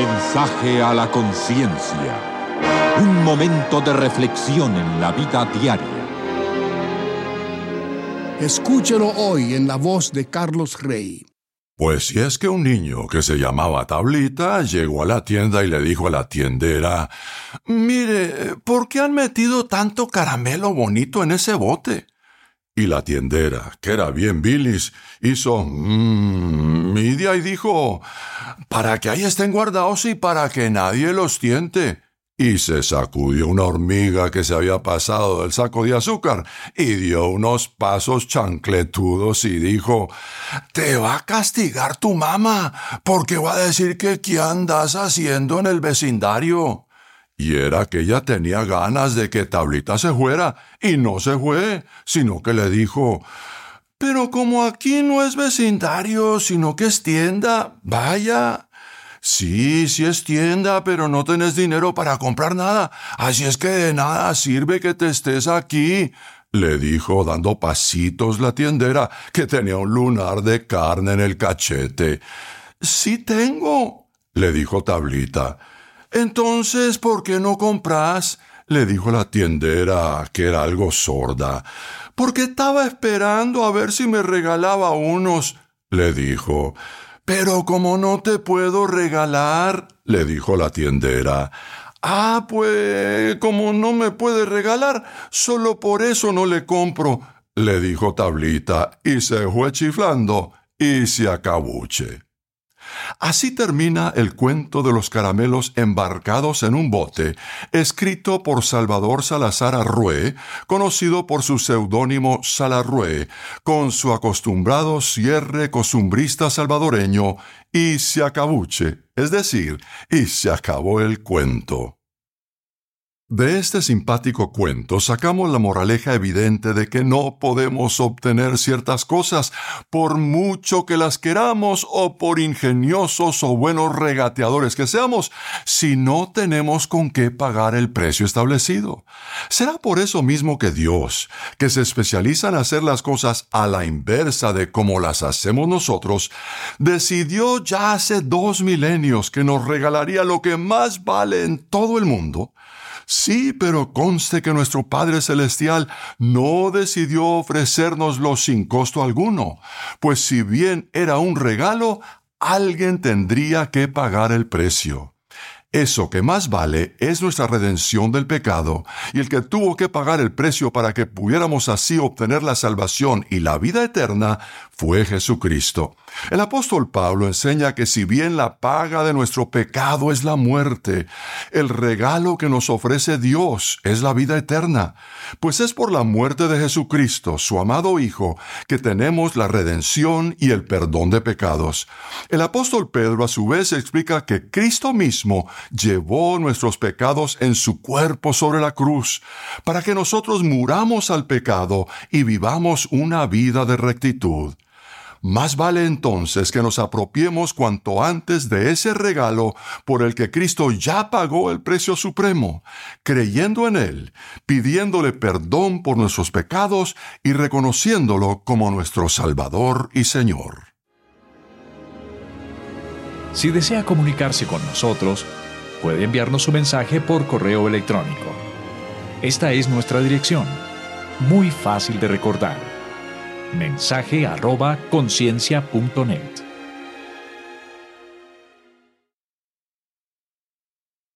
Mensaje a la conciencia. Un momento de reflexión en la vida diaria. Escúchelo hoy en la voz de Carlos Rey. Pues si es que un niño que se llamaba Tablita llegó a la tienda y le dijo a la tiendera: «Mire, ¿por qué han metido tanto caramelo bonito en ese bote?» Y la tiendera, que era bien bilis, hizo media y dijo: «Para que ahí estén guardados y para que nadie los tiente». Y se sacudió una hormiga que se había pasado del saco de azúcar y dio unos pasos chancletudos y dijo: «Te va a castigar tu mamá, porque va a decir que qué andas haciendo en el vecindario». Y era que ella tenía ganas de que Tablita se fuera, y no se fue, sino que le dijo: «Pero como aquí no es vecindario, sino que es tienda, vaya». «Sí es tienda, pero no tenés dinero para comprar nada, así es que de nada sirve que te estés aquí», le dijo dando pasitos la tiendera, que tenía un lunar de carne en el cachete. «Sí tengo», le dijo Tablita. «Entonces, ¿por qué no compras?», le dijo la tiendera, que era algo sorda. «Porque estaba esperando a ver si me regalaba unos», le dijo. «Pero como no te puedo regalar», le dijo la tiendera. «Ah, pues, como no me puede regalar, solo por eso no le compro», le dijo Tablita, y se fue chiflando y se acabuche. Así termina el cuento de los caramelos embarcados en un bote, escrito por Salvador Salazar Arrué, conocido por su seudónimo Salarrué, con su acostumbrado cierre costumbrista salvadoreño, y se acabuche, es decir, y se acabó el cuento. De este simpático cuento sacamos la moraleja evidente de que no podemos obtener ciertas cosas por mucho que las queramos o por ingeniosos o buenos regateadores que seamos, si no tenemos con qué pagar el precio establecido. Será por eso mismo que Dios, que se especializa en hacer las cosas a la inversa de como las hacemos nosotros, decidió ya hace 2 milenios que nos regalaría lo que más vale en todo el mundo. Sí, pero conste que nuestro Padre Celestial no decidió ofrecérnoslo sin costo alguno, pues si bien era un regalo, alguien tendría que pagar el precio. Eso que más vale es nuestra redención del pecado, y el que tuvo que pagar el precio para que pudiéramos así obtener la salvación y la vida eterna fue Jesucristo. El apóstol Pablo enseña que si bien la paga de nuestro pecado es la muerte, el regalo que nos ofrece Dios es la vida eterna, pues es por la muerte de Jesucristo, su amado Hijo, que tenemos la redención y el perdón de pecados. El apóstol Pedro a su vez explica que Cristo mismo llevó nuestros pecados en su cuerpo sobre la cruz, para que nosotros muramos al pecado y vivamos una vida de rectitud. Más vale entonces que nos apropiemos cuanto antes de ese regalo por el que Cristo ya pagó el precio supremo, creyendo en Él, pidiéndole perdón por nuestros pecados y reconociéndolo como nuestro Salvador y Señor. Si desea comunicarse con nosotros, puede enviarnos su mensaje por correo electrónico. Esta es nuestra dirección, muy fácil de recordar: mensaje@conciencia.net.